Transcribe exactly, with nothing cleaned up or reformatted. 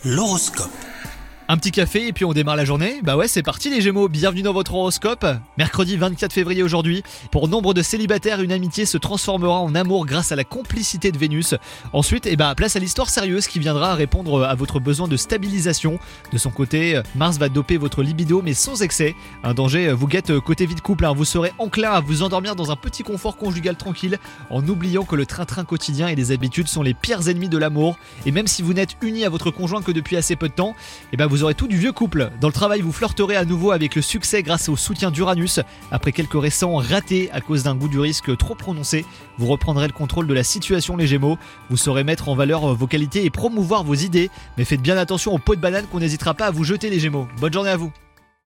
L'horoscope. Un petit café et puis on démarre la journée. Bah ouais, c'est parti les Gémeaux, bienvenue dans votre horoscope. Mercredi vingt-quatre février aujourd'hui. Pour nombre de célibataires, une amitié se transformera en amour grâce à la complicité de Vénus. Ensuite, eh bah, place à l'histoire sérieuse qui viendra répondre à votre besoin de stabilisation. De son côté, Mars va doper votre libido mais sans excès. Un danger vous guette côté vie de couple, hein. Vous serez enclin à vous endormir dans un petit confort conjugal tranquille en oubliant que le train-train quotidien et les habitudes sont les pires ennemis de l'amour. Et même si vous n'êtes unis à votre conjoint que depuis assez peu de temps, eh bah, vous aurez tout du vieux couple. Dans le travail, vous flirterez à nouveau avec le succès grâce au soutien d'Uranus. Après quelques récents ratés à cause d'un goût du risque trop prononcé, vous reprendrez le contrôle de la situation les Gémeaux. Vous saurez mettre en valeur vos qualités et promouvoir vos idées. Mais faites bien attention aux pots de banane qu'on n'hésitera pas à vous jeter les Gémeaux. Bonne journée à vous.